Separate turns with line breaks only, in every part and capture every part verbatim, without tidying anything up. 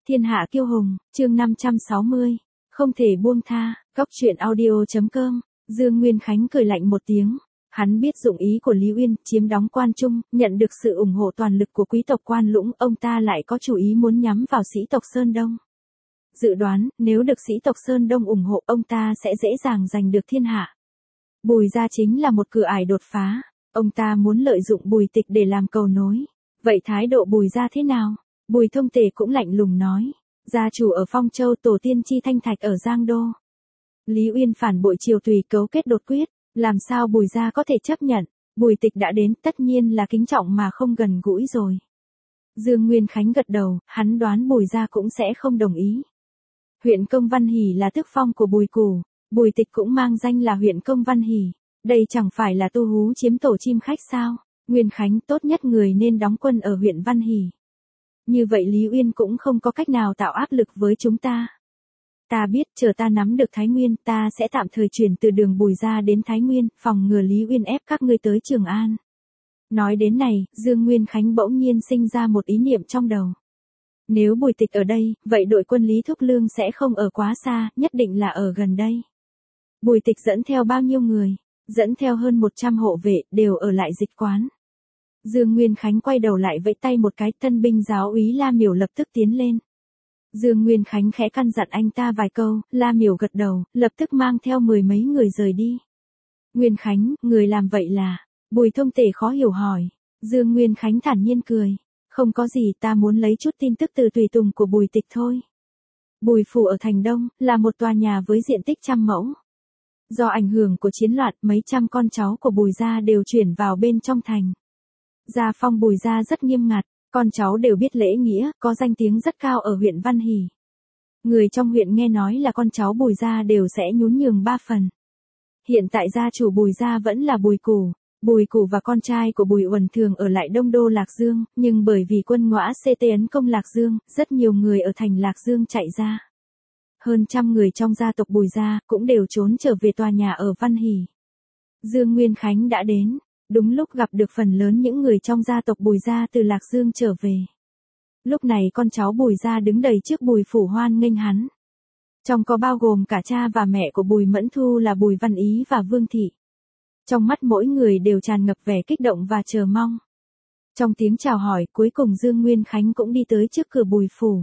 Thiên hạ kiêu hùng, chương năm trăm sáu mươi. Không thể buông tha, góc truyện audio.com. Dương Nguyên Khánh cười lạnh một tiếng. Hắn biết dụng ý của Lý Uyên, chiếm đóng Quan Trung, nhận được sự ủng hộ toàn lực của quý tộc Quan Lũng, ông ta lại có chủ ý muốn nhắm vào sĩ tộc Sơn Đông. Dự đoán, nếu được sĩ tộc Sơn Đông ủng hộ, ông ta sẽ dễ dàng giành được thiên hạ. Bùi gia chính là một cửa ải đột phá, ông ta muốn lợi dụng Bùi Tịch để làm cầu nối. Vậy thái độ Bùi gia thế nào? Bùi Thông Tề cũng lạnh lùng nói, gia chủ ở Phong Châu, tổ tiên Chi Thanh Thạch ở Giang Đô. Lý Uyên phản bội triều tùy, cấu kết đột quyết, làm sao Bùi gia có thể chấp nhận? Bùi Tịch đã đến, tất nhiên là kính trọng mà không gần gũi rồi. Dương Nguyên Khánh gật đầu, hắn đoán Bùi gia cũng sẽ không đồng ý. Huyện Công Văn Hỷ là tước phong của Bùi Củ, Bùi Tịch cũng mang danh là huyện Công Văn Hỷ, đây chẳng phải là tu hú chiếm tổ chim khách sao? Nguyên Khánh, tốt nhất người nên đóng quân ở huyện Văn Hỷ. Như vậy Lý Uyên cũng không có cách nào tạo áp lực với chúng ta. Ta biết, chờ ta nắm được Thái Nguyên, ta sẽ tạm thời chuyển từ đường Bùi gia đến Thái Nguyên, phòng ngừa Lý Uyên ép các ngươi tới Trường An. Nói đến này, Dương Nguyên Khánh bỗng nhiên sinh ra một ý niệm trong đầu. Nếu Bùi Tịch ở đây, vậy đội quân Lý Thúc Lương sẽ không ở quá xa, nhất định là ở gần đây. Bùi Tịch dẫn theo bao nhiêu người? Dẫn theo hơn một trăm hộ vệ, đều ở lại dịch quán. Dương Nguyên Khánh quay đầu lại vẫy tay một cái, tân binh giáo úy La Miểu lập tức tiến lên. Dương Nguyên Khánh khẽ căn dặn anh ta vài câu, La Miểu gật đầu, lập tức mang theo mười mấy người rời đi. Nguyên Khánh, người làm vậy là? Bùi Thông Tề khó hiểu hỏi. Dương Nguyên Khánh thản nhiên cười. Không có gì, ta muốn lấy chút tin tức từ tùy tùng của Bùi Tịch thôi. Bùi phủ ở thành Đông, là một tòa nhà với diện tích trăm mẫu. Do ảnh hưởng của chiến loạn, mấy trăm con cháu của Bùi gia đều chuyển vào bên trong thành. Gia phong Bùi gia rất nghiêm ngặt, con cháu đều biết lễ nghĩa, có danh tiếng rất cao ở huyện Văn Hỷ. Người trong huyện nghe nói là con cháu Bùi gia đều sẽ nhún nhường ba phần. Hiện tại gia chủ Bùi gia vẫn là Bùi Củ. Bùi Củ và con trai của Bùi Uẩn thường ở lại Đông Đô Lạc Dương, nhưng bởi vì quân Ngõa xê tê tấn công Lạc Dương, rất nhiều người ở thành Lạc Dương chạy ra. Hơn trăm người trong gia tộc Bùi gia cũng đều trốn trở về tòa nhà ở Văn Hỷ. Dương Nguyên Khánh đã đến, đúng lúc gặp được phần lớn những người trong gia tộc Bùi gia từ Lạc Dương trở về. Lúc này con cháu Bùi gia đứng đầy trước Bùi phủ hoan nghênh hắn. Trong có bao gồm cả cha và mẹ của Bùi Mẫn Thu là Bùi Văn Ý và Vương Thị. Trong mắt mỗi người đều tràn ngập vẻ kích động và chờ mong. Trong tiếng chào hỏi, cuối cùng Dương Nguyên Khánh cũng đi tới trước cửa Bùi phủ.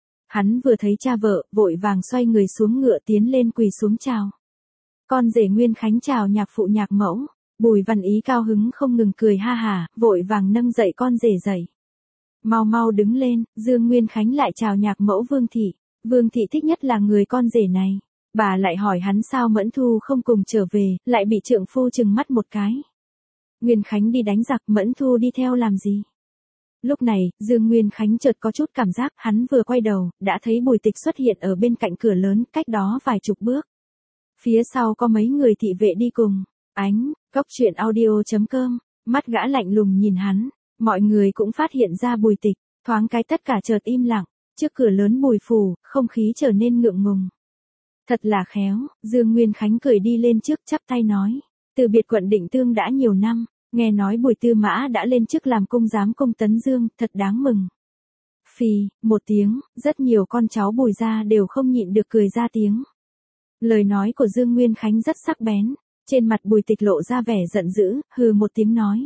Hắn vừa thấy cha vợ, vội vàng xoay người xuống ngựa tiến lên quỳ xuống chào. Con rể Nguyên Khánh chào nhạc phụ nhạc mẫu. Bùi Văn Ý cao hứng không ngừng cười ha hả, vội vàng nâng dậy con rể dậy. Mau mau đứng lên, Dương Nguyên Khánh lại chào nhạc mẫu Vương Thị. Vương Thị thích nhất là người con rể này. Bà lại hỏi hắn sao Mẫn Thu không cùng trở về, lại bị trượng phu trừng mắt một cái. Nguyên Khánh đi đánh giặc, Mẫn Thu đi theo làm gì? Lúc này, Dương Nguyên Khánh chợt có chút cảm giác, hắn vừa quay đầu, đã thấy Bùi Tịch xuất hiện ở bên cạnh cửa lớn, cách đó vài chục bước. Phía sau có mấy người thị vệ đi cùng. Ánh, góc truyện audio.com, mắt gã lạnh lùng nhìn hắn. Mọi người cũng phát hiện ra Bùi Tịch, thoáng cái tất cả chợt im lặng. Trước cửa lớn Bùi phủ, không khí trở nên ngượng ngùng. Thật là khéo, Dương Nguyên Khánh cười đi lên trước chắp tay nói. Từ biệt quận Định Tương đã nhiều năm, nghe nói Bùi Tư Mã đã lên chức làm cung giám cung Tấn Dương, thật đáng mừng. Phì, một tiếng, rất nhiều con cháu Bùi gia đều không nhịn được cười ra tiếng. Lời nói của Dương Nguyên Khánh rất sắc bén, trên mặt Bùi Tịch lộ ra vẻ giận dữ, hừ một tiếng nói.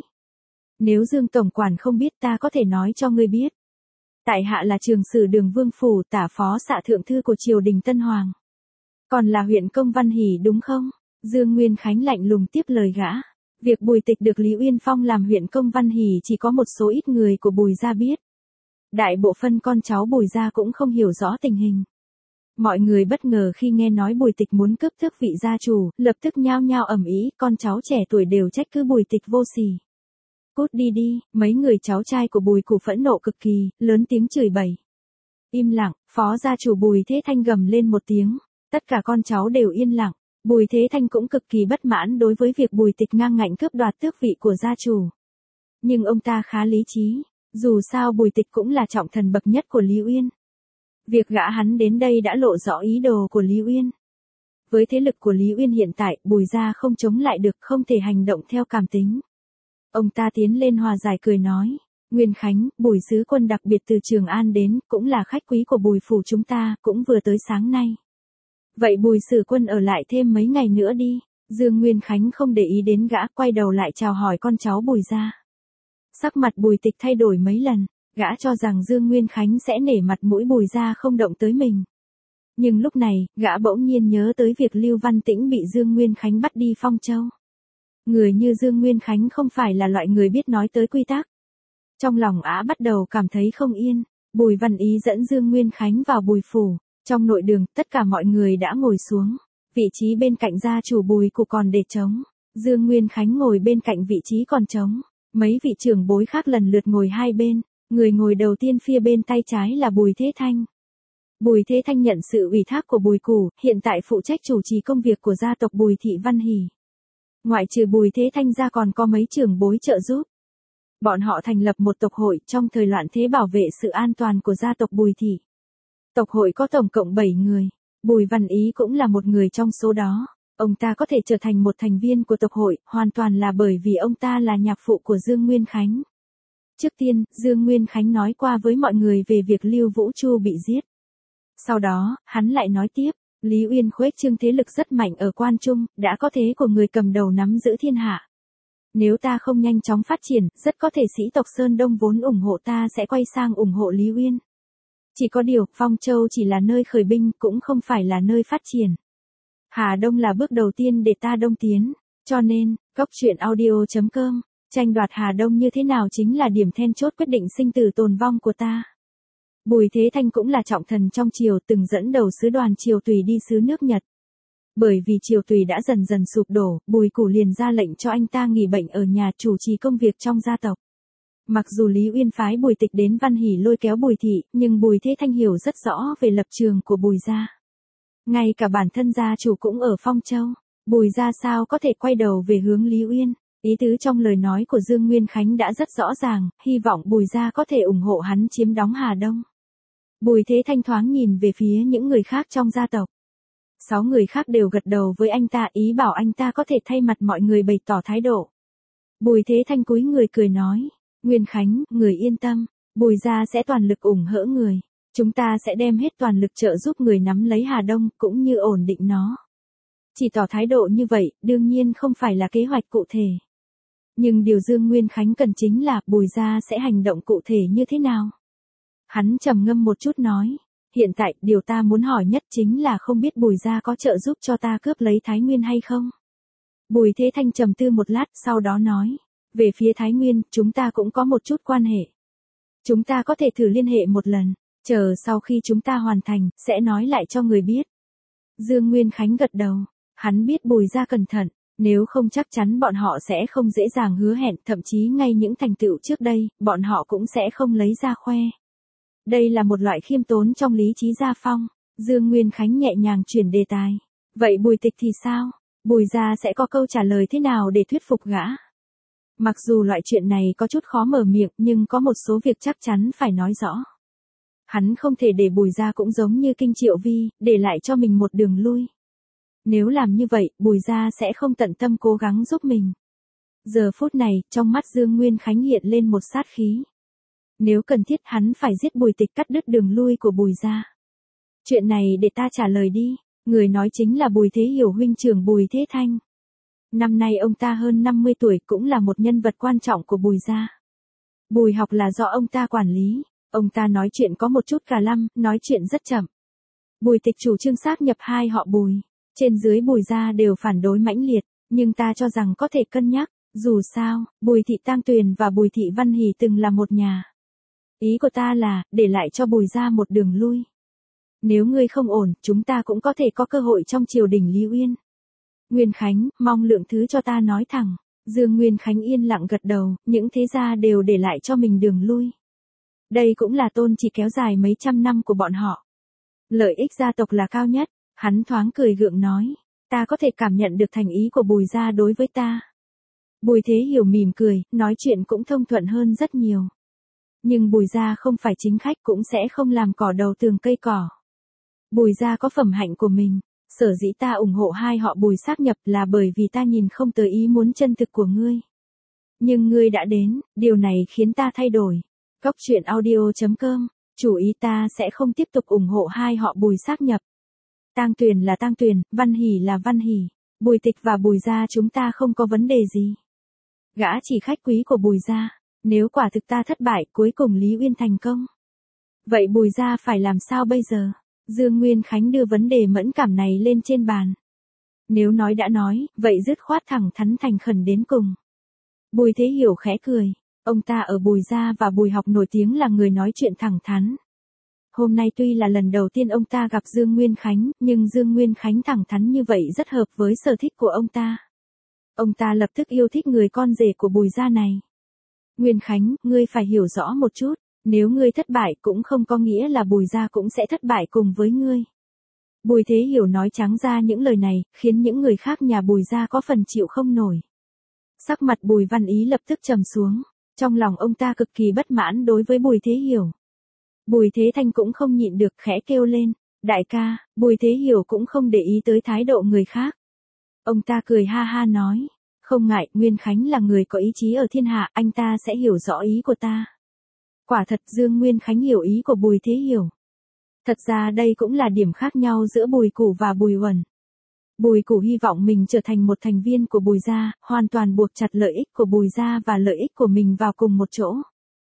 Nếu Dương Tổng Quản không biết ta có thể nói cho ngươi biết. Tại hạ là trường sử Đường Vương Phủ, tả phó xạ thượng thư của triều đình Tân Hoàng. Còn là huyện Công Văn Hỷ đúng không? Dương Nguyên Khánh lạnh lùng tiếp lời gã. Việc Bùi Tịch được Lý Uyên phong làm huyện Công Văn Hỷ chỉ có một số ít người của Bùi gia biết. Đại bộ phân con cháu Bùi gia cũng không hiểu rõ tình hình. Mọi người bất ngờ khi nghe nói Bùi Tịch muốn cướp tước vị gia chủ, lập tức nhao nhao ầm ĩ, con cháu trẻ tuổi đều trách cứ Bùi Tịch vô sỉ. Cút đi đi, mấy người cháu trai của Bùi Củ phẫn nộ cực kỳ, lớn tiếng chửi bậy. Im lặng, phó gia chủ Bùi Thế Thanh gầm lên một tiếng. Tất cả con cháu đều yên lặng, Bùi Thế Thanh cũng cực kỳ bất mãn đối với việc Bùi Tịch ngang ngạnh cướp đoạt tước vị của gia chủ. Nhưng ông ta khá lý trí, dù sao Bùi Tịch cũng là trọng thần bậc nhất của Lý Uyên. Việc gã hắn đến đây đã lộ rõ ý đồ của Lý Uyên. Với thế lực của Lý Uyên hiện tại, Bùi gia không chống lại được, không thể hành động theo cảm tính. Ông ta tiến lên hòa giải cười nói, Nguyên Khánh, Bùi sứ quân đặc biệt từ Trường An đến, cũng là khách quý của Bùi phủ chúng ta, cũng vừa tới sáng nay. Vậy Bùi sử quân ở lại thêm mấy ngày nữa đi. Dương Nguyên Khánh không để ý đến gã, quay đầu lại chào hỏi con cháu Bùi gia. Sắc mặt Bùi Tịch thay đổi mấy lần, gã cho rằng Dương Nguyên Khánh sẽ nể mặt mũi Bùi gia không động tới mình. Nhưng lúc này, gã bỗng nhiên nhớ tới việc Lưu Văn Tĩnh bị Dương Nguyên Khánh bắt đi Phong Châu. Người như Dương Nguyên Khánh không phải là loại người biết nói tới quy tắc. Trong lòng ả bắt đầu cảm thấy không yên, Bùi Văn Ý dẫn Dương Nguyên Khánh vào Bùi phủ, trong nội đường, tất cả mọi người đã ngồi xuống, vị trí bên cạnh gia chủ Bùi Cụ còn để trống, Dương Nguyên Khánh ngồi bên cạnh vị trí còn trống, mấy vị trưởng bối khác lần lượt ngồi hai bên, người ngồi đầu tiên phía bên tay trái là Bùi Thế Thanh. Bùi Thế Thanh nhận sự ủy thác của Bùi Cụ, hiện tại phụ trách chủ trì công việc của gia tộc Bùi Thị Văn Hỷ. Ngoại trừ Bùi Thế Thanh ra còn có mấy trưởng bối trợ giúp. Bọn họ thành lập một tộc hội trong thời loạn thế bảo vệ sự an toàn của gia tộc Bùi Thị. Tộc hội có tổng cộng bảy người, Bùi Văn Ý cũng là một người trong số đó. Ông ta có thể trở thành một thành viên của tộc hội, hoàn toàn là bởi vì ông ta là nhạc phụ của Dương Nguyên Khánh. Trước tiên, Dương Nguyên Khánh nói qua với mọi người về việc Lưu Vũ Chu bị giết. Sau đó, hắn lại nói tiếp, Lý Uyên khuếch trương thế lực rất mạnh ở Quan Trung, đã có thế của người cầm đầu nắm giữ thiên hạ. Nếu ta không nhanh chóng phát triển, rất có thể sĩ tộc Sơn Đông vốn ủng hộ ta sẽ quay sang ủng hộ Lý Uyên. Chỉ có điều, Phong Châu chỉ là nơi khởi binh, cũng không phải là nơi phát triển. Hà Đông là bước đầu tiên để ta đông tiến, cho nên, góc truyện audio chấm com, tranh đoạt Hà Đông như thế nào chính là điểm then chốt quyết định sinh tử tồn vong của ta. Bùi Thế Thanh cũng là trọng thần trong triều, từng dẫn đầu sứ đoàn triều tùy đi xứ nước Nhật. Bởi vì triều tùy đã dần dần sụp đổ, Bùi Cụ liền ra lệnh cho anh ta nghỉ bệnh ở nhà chủ trì công việc trong gia tộc. Mặc dù Lý Uyên phái Bùi Tịch đến Văn Hỷ lôi kéo Bùi Thị, nhưng Bùi Thế Thanh hiểu rất rõ về lập trường của Bùi gia. Ngay cả bản thân gia chủ cũng ở Phong Châu, Bùi gia sao có thể quay đầu về hướng Lý Uyên. Ý tứ trong lời nói của Dương Nguyên Khánh đã rất rõ ràng, hy vọng Bùi gia có thể ủng hộ hắn chiếm đóng Hà Đông. Bùi Thế Thanh thoáng nhìn về phía những người khác trong gia tộc. Sáu người khác đều gật đầu với anh ta, ý bảo anh ta có thể thay mặt mọi người bày tỏ thái độ. Bùi Thế Thanh cúi người cười nói, Nguyên Khánh, người yên tâm, Bùi gia sẽ toàn lực ủng hộ người. Chúng ta sẽ đem hết toàn lực trợ giúp người nắm lấy Hà Đông, cũng như ổn định nó. Chỉ tỏ thái độ như vậy, đương nhiên không phải là kế hoạch cụ thể. Nhưng điều Dương Nguyên Khánh cần chính là Bùi gia sẽ hành động cụ thể như thế nào. Hắn trầm ngâm một chút nói, hiện tại điều ta muốn hỏi nhất chính là không biết Bùi gia có trợ giúp cho ta cướp lấy Thái Nguyên hay không. Bùi Thế Thanh trầm tư một lát, sau đó nói, về phía Thái Nguyên, chúng ta cũng có một chút quan hệ. Chúng ta có thể thử liên hệ một lần, chờ sau khi chúng ta hoàn thành, sẽ nói lại cho người biết. Dương Nguyên Khánh gật đầu, hắn biết Bùi gia cẩn thận, nếu không chắc chắn bọn họ sẽ không dễ dàng hứa hẹn, thậm chí ngay những thành tựu trước đây, bọn họ cũng sẽ không lấy ra khoe. Đây là một loại khiêm tốn trong lý trí gia phong. Dương Nguyên Khánh nhẹ nhàng chuyển đề tài. Vậy Bùi Tịch thì sao? Bùi gia sẽ có câu trả lời thế nào để thuyết phục gã? Mặc dù loại chuyện này có chút khó mở miệng, nhưng có một số việc chắc chắn phải nói rõ. Hắn không thể để Bùi gia cũng giống như Kinh Triệu Vi, để lại cho mình một đường lui. Nếu làm như vậy, Bùi gia sẽ không tận tâm cố gắng giúp mình. Giờ phút này, trong mắt Dương Nguyên Khánh hiện lên một sát khí. Nếu cần thiết hắn phải giết Bùi Tịch, cắt đứt đường lui của Bùi gia. Chuyện này để ta trả lời đi. Người nói chính là Bùi Thế Hiểu huynh trưởng Bùi Thế Thanh. Năm nay ông ta hơn năm mươi tuổi, cũng là một nhân vật quan trọng của Bùi gia. Bùi học là do ông ta quản lý. Ông ta nói chuyện có một chút cà lăm, nói chuyện rất chậm. Bùi Tịch chủ trương sát nhập hai họ Bùi. Trên dưới Bùi gia đều phản đối mãnh liệt, nhưng ta cho rằng có thể cân nhắc. Dù sao, Bùi Thị Tang Tuyền và Bùi Thị Văn Hỷ từng là một nhà. Ý của ta là, để lại cho Bùi gia một đường lui. Nếu ngươi không ổn, chúng ta cũng có thể có cơ hội trong triều đình Lý Uyên. Nguyên Khánh, mong lượng thứ cho ta nói thẳng. Dương Nguyên Khánh yên lặng gật đầu, những thế gia đều để lại cho mình đường lui. Đây cũng là tôn chỉ kéo dài mấy trăm năm của bọn họ. Lợi ích gia tộc là cao nhất, hắn thoáng cười gượng nói. Ta có thể cảm nhận được thành ý của Bùi gia đối với ta. Bùi Thế Hiểu mỉm cười, nói chuyện cũng thông thuận hơn rất nhiều. Nhưng Bùi gia không phải chính khách, cũng sẽ không làm cỏ đầu tường cây cỏ. Bùi gia có phẩm hạnh của mình, sở dĩ ta ủng hộ hai họ Bùi xác nhập là bởi vì ta nhìn không tới ý muốn chân thực của ngươi. Nhưng ngươi đã đến, điều này khiến ta thay đổi. Cốc truyện audio.com, chủ ý ta sẽ không tiếp tục ủng hộ hai họ Bùi xác nhập. Tang Tuyền là Tang Tuyền, Văn Hỷ là Văn Hỷ. Bùi Tịch và Bùi gia chúng ta không có vấn đề gì. Gã chỉ khách quý của Bùi gia. Nếu quả thực ta thất bại, cuối cùng Lý Uyên thành công. Vậy Bùi gia phải làm sao bây giờ? Dương Nguyên Khánh đưa vấn đề mẫn cảm này lên trên bàn. Nếu nói đã nói, vậy dứt khoát thẳng thắn thành khẩn đến cùng. Bùi Thế Hiểu khẽ cười. Ông ta ở Bùi gia và Bùi học nổi tiếng là người nói chuyện thẳng thắn. Hôm nay tuy là lần đầu tiên ông ta gặp Dương Nguyên Khánh, nhưng Dương Nguyên Khánh thẳng thắn như vậy rất hợp với sở thích của ông ta. Ông ta lập tức yêu thích người con rể của Bùi gia này. Nguyên Khánh, ngươi phải hiểu rõ một chút, nếu ngươi thất bại cũng không có nghĩa là Bùi gia cũng sẽ thất bại cùng với ngươi. Bùi Thế Hiểu nói trắng ra những lời này, khiến những người khác nhà Bùi gia có phần chịu không nổi. Sắc mặt Bùi Văn Ý lập tức trầm xuống, trong lòng ông ta cực kỳ bất mãn đối với Bùi Thế Hiểu. Bùi Thế Thanh cũng không nhịn được khẽ kêu lên, đại ca, Bùi Thế Hiểu cũng không để ý tới thái độ người khác. Ông ta cười ha ha nói, không ngại, Nguyên Khánh là người có ý chí ở thiên hạ, anh ta sẽ hiểu rõ ý của ta. Quả thật Dương Nguyên Khánh hiểu ý của Bùi Thế Hiểu. Thật ra đây cũng là điểm khác nhau giữa Bùi Củ và Bùi Uẩn. Bùi Củ hy vọng mình trở thành một thành viên của Bùi gia, hoàn toàn buộc chặt lợi ích của Bùi gia và lợi ích của mình vào cùng một chỗ.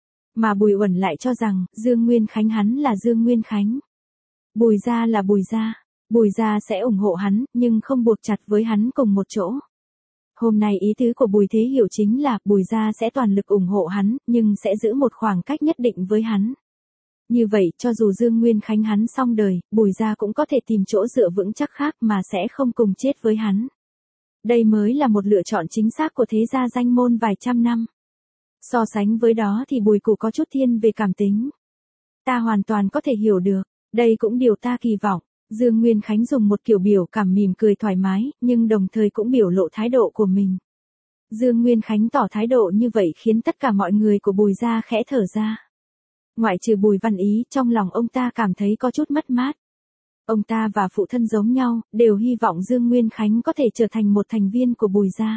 Mà Bùi Uẩn lại cho rằng, Dương Nguyên Khánh hắn là Dương Nguyên Khánh. Bùi gia là Bùi gia, Bùi gia sẽ ủng hộ hắn, nhưng không buộc chặt với hắn cùng một chỗ. Hôm nay ý tứ của Bùi Thế Hiểu chính là, Bùi gia sẽ toàn lực ủng hộ hắn, nhưng sẽ giữ một khoảng cách nhất định với hắn. Như vậy, cho dù Dương Nguyên Khánh hắn xong đời, Bùi gia cũng có thể tìm chỗ dựa vững chắc khác mà sẽ không cùng chết với hắn. Đây mới là một lựa chọn chính xác của thế gia danh môn vài trăm năm. So sánh với đó thì Bùi Củ có chút thiên về cảm tính. Ta hoàn toàn có thể hiểu được, đây cũng điều ta kỳ vọng. Dương Nguyên Khánh dùng một kiểu biểu cảm mỉm cười thoải mái, nhưng đồng thời cũng biểu lộ thái độ của mình. Dương Nguyên Khánh tỏ thái độ như vậy khiến tất cả mọi người của Bùi gia khẽ thở ra. Ngoại trừ Bùi Văn Ý, trong lòng ông ta cảm thấy có chút mất mát. Ông ta và phụ thân giống nhau, đều hy vọng Dương Nguyên Khánh có thể trở thành một thành viên của Bùi gia.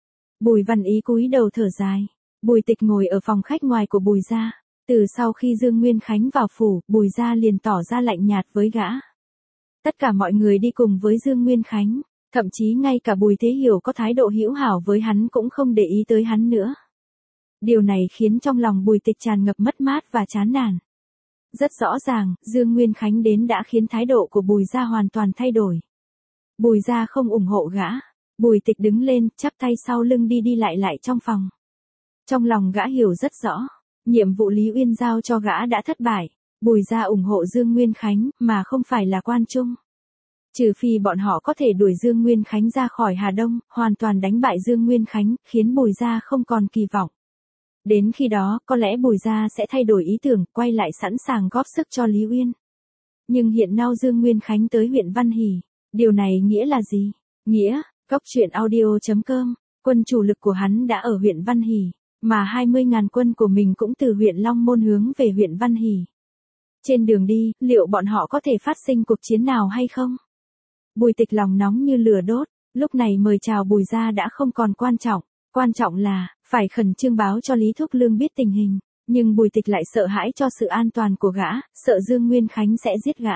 Bùi Văn Ý cúi đầu thở dài. Bùi Tịch ngồi ở phòng khách ngoài của Bùi gia. Từ sau khi Dương Nguyên Khánh vào phủ, Bùi gia liền tỏ ra lạnh nhạt với gã. Tất cả mọi người đi cùng với Dương Nguyên Khánh, thậm chí ngay cả Bùi Thế Hiểu có thái độ hữu hảo với hắn cũng không để ý tới hắn nữa. Điều này khiến trong lòng Bùi Tịch tràn ngập mất mát và chán nản. Rất rõ ràng, Dương Nguyên Khánh đến đã khiến thái độ của Bùi gia hoàn toàn thay đổi. Bùi gia không ủng hộ gã. Bùi Tịch đứng lên, chắp tay sau lưng đi đi lại lại trong phòng. Trong lòng gã hiểu rất rõ, nhiệm vụ Lý Uyên giao cho gã đã thất bại. Bùi gia ủng hộ Dương Nguyên Khánh, mà không phải là Quan Trung. Trừ phi bọn họ có thể đuổi Dương Nguyên Khánh ra khỏi Hà Đông, hoàn toàn đánh bại Dương Nguyên Khánh, khiến Bùi gia không còn kỳ vọng. Đến khi đó, có lẽ Bùi gia sẽ thay đổi ý tưởng, quay lại sẵn sàng góp sức cho Lý Uyên. Nhưng hiện nay Dương Nguyên Khánh tới huyện Văn Hỷ, điều này nghĩa là gì? Nghĩa, Cốc truyện audio.com, quân chủ lực của hắn đã ở huyện Văn Hỷ, mà hai mươi ngàn quân của mình cũng từ huyện Long Môn hướng về huyện Văn Hỷ. Trên đường đi, liệu bọn họ có thể phát sinh cuộc chiến nào hay không? Bùi Tịch lòng nóng như lửa đốt, lúc này mời chào Bùi gia đã không còn quan trọng, quan trọng là, phải khẩn trương báo cho Lý Thúc Lương biết tình hình, nhưng Bùi Tịch lại sợ hãi cho sự an toàn của gã, sợ Dương Nguyên Khánh sẽ giết gã.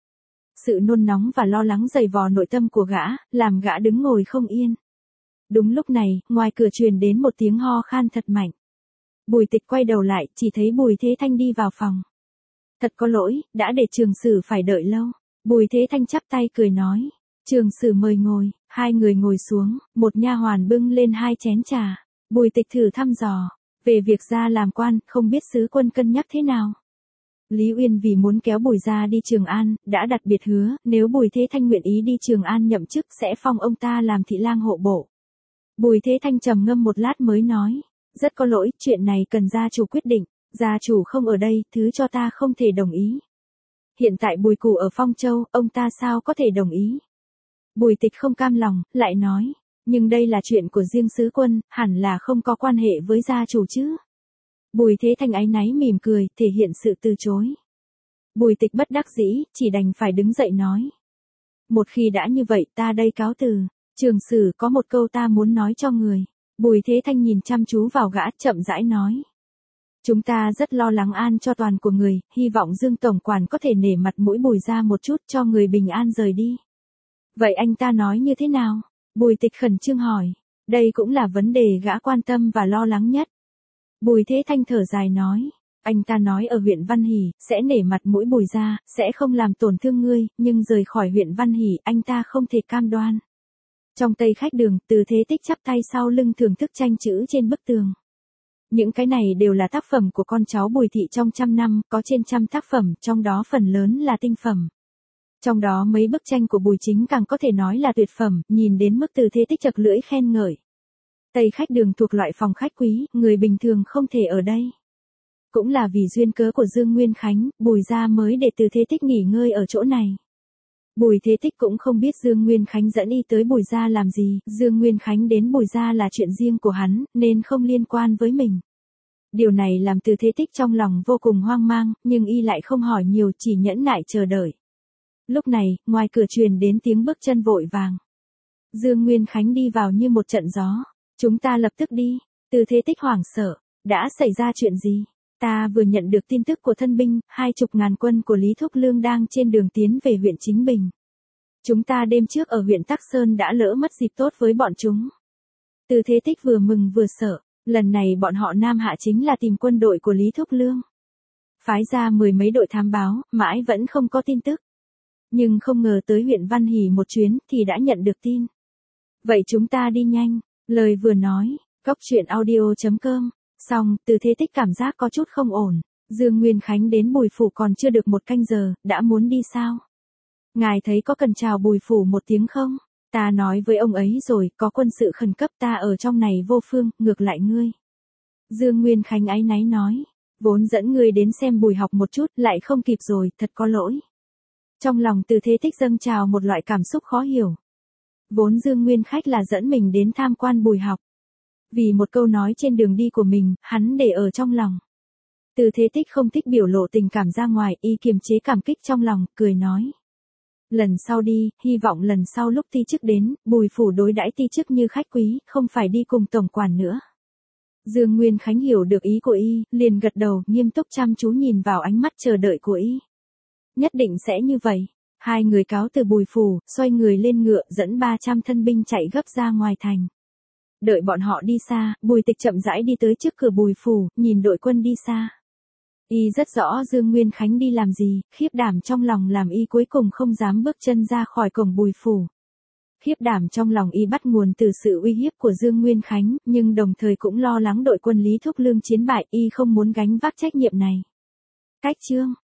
Sự nôn nóng và lo lắng dày vò nội tâm của gã, làm gã đứng ngồi không yên. Đúng lúc này, ngoài cửa truyền đến một tiếng ho khan thật mạnh. Bùi Tịch quay đầu lại, chỉ thấy Bùi Thế Thanh đi vào phòng. Thật có lỗi, đã để Trường Sử phải đợi lâu. Bùi Thế Thanh chắp tay cười nói. Trường Sử mời ngồi, hai người ngồi xuống, một nha hoàn bưng lên hai chén trà. Bùi Tịch thử thăm dò, về việc ra làm quan, không biết sứ quân cân nhắc thế nào. Lý Uyên vì muốn kéo Bùi gia đi Trường An, đã đặc biệt hứa, nếu Bùi Thế Thanh nguyện ý đi Trường An nhậm chức sẽ phong ông ta làm thị lang hộ bộ. Bùi Thế Thanh trầm ngâm một lát mới nói, rất có lỗi, chuyện này cần gia chủ quyết định, gia chủ không ở đây, thứ cho ta không thể đồng ý. Hiện tại Bùi Củ ở Phong Châu, ông ta sao có thể đồng ý? Bùi Tịch không cam lòng, lại nói, nhưng đây là chuyện của riêng sứ quân, hẳn là không có quan hệ với gia chủ chứ. Bùi Thế Thanh áy náy mỉm cười, thể hiện sự từ chối. Bùi Tịch bất đắc dĩ, chỉ đành phải đứng dậy nói. Một khi đã như vậy, ta đây cáo từ. Trường Sử có một câu ta muốn nói cho người. Bùi Thế Thanh nhìn chăm chú vào gã, chậm rãi nói. Chúng ta rất lo lắng an cho toàn của người, hy vọng Dương Tổng Quản có thể nể mặt mũi Bùi ra một chút cho người bình an rời đi. Vậy anh ta nói như thế nào? Bùi Tịch khẩn trương hỏi. Đây cũng là vấn đề gã quan tâm và lo lắng nhất. Bùi Thế Thanh thở dài nói. Anh ta nói ở huyện Văn Hỷ, sẽ nể mặt mũi Bùi ra, sẽ không làm tổn thương ngươi, nhưng rời khỏi huyện Văn Hỷ, anh ta không thể cam đoan. Trong Tây Khách Đường, Từ Thế Tích chắp tay sau lưng thưởng thức tranh chữ trên bức tường. Những cái này đều là tác phẩm của con cháu Bùi thị trong trăm năm, có trên trăm tác phẩm, trong đó phần lớn là tinh phẩm. Trong đó mấy bức tranh của Bùi Chính càng có thể nói là tuyệt phẩm, nhìn đến mức Từ Thế Tích chật lưỡi khen ngợi. Tây Khách Đường thuộc loại phòng khách quý, người bình thường không thể ở đây. Cũng là vì duyên cớ của Dương Nguyên Khánh, Bùi gia mới để Từ Thế Tích nghỉ ngơi ở chỗ này. Bùi Thế Tích cũng không biết Dương Nguyên Khánh dẫn y tới Bùi gia làm gì, Dương Nguyên Khánh đến Bùi gia là chuyện riêng của hắn, nên không liên quan với mình. Điều này làm Từ Thế Tích trong lòng vô cùng hoang mang, nhưng y lại không hỏi nhiều, chỉ nhẫn nại chờ đợi. Lúc này, ngoài cửa truyền đến tiếng bước chân vội vàng. Dương Nguyên Khánh đi vào như một trận gió. Chúng ta lập tức đi. Từ Thế Tích hoảng sợ. Đã xảy ra chuyện gì? Ta vừa nhận được tin tức của thân binh, hai chục ngàn quân của Lý Thúc Lương đang trên đường tiến về huyện Chính Bình. Chúng ta đêm trước ở huyện Tắc Sơn đã lỡ mất dịp tốt với bọn chúng. Từ Thế Tích vừa mừng vừa sợ. Lần này bọn họ Nam Hạ chính là tìm quân đội của Lý Thúc Lương. Phái ra mười mấy đội thám báo, mãi vẫn không có tin tức. Nhưng không ngờ tới huyện Văn Hỷ một chuyến thì đã nhận được tin. Vậy chúng ta đi nhanh. Lời vừa nói, góc truyện audio chấm com. Xong, Từ Thế Tích cảm giác có chút không ổn. Dương Nguyên Khánh đến Bùi Phủ còn chưa được một canh giờ, đã muốn đi sao? Ngài thấy có cần chào Bùi Phủ một tiếng không? Ta nói với ông ấy rồi, có quân sự khẩn cấp ta ở trong này vô phương, ngược lại ngươi. Dương Nguyên Khánh áy náy nói, vốn dẫn ngươi đến xem Bùi học một chút, lại không kịp rồi, thật có lỗi. Trong lòng Từ Thế Tích dâng trào một loại cảm xúc khó hiểu. Vốn Dương Nguyên Khách là dẫn mình đến tham quan Bùi học. Vì một câu nói trên đường đi của mình, hắn để ở trong lòng. Từ Thế Tích không thích biểu lộ tình cảm ra ngoài, y kiềm chế cảm kích trong lòng, cười nói. Lần sau đi, hy vọng lần sau lúc ti chức đến, Bùi Phủ đối đãi ti chức như khách quý, không phải đi cùng tổng quản nữa. Dương Nguyên Khánh hiểu được ý của y, liền gật đầu, nghiêm túc chăm chú nhìn vào ánh mắt chờ đợi của y. Nhất định sẽ như vậy. Hai người cáo từ Bùi Phủ, xoay người lên ngựa, dẫn ba trăm thân binh chạy gấp ra ngoài thành. Đợi bọn họ đi xa, Bùi Tịch chậm rãi đi tới trước cửa Bùi Phủ, nhìn đội quân đi xa. Y rất rõ Dương Nguyên Khánh đi làm gì, khiếp đảm trong lòng làm y cuối cùng không dám bước chân ra khỏi cổng Bùi Phủ. Khiếp đảm trong lòng y bắt nguồn từ sự uy hiếp của Dương Nguyên Khánh, nhưng đồng thời cũng lo lắng đội quân Lý Thúc Lương chiến bại, y không muốn gánh vác trách nhiệm này. Cách chương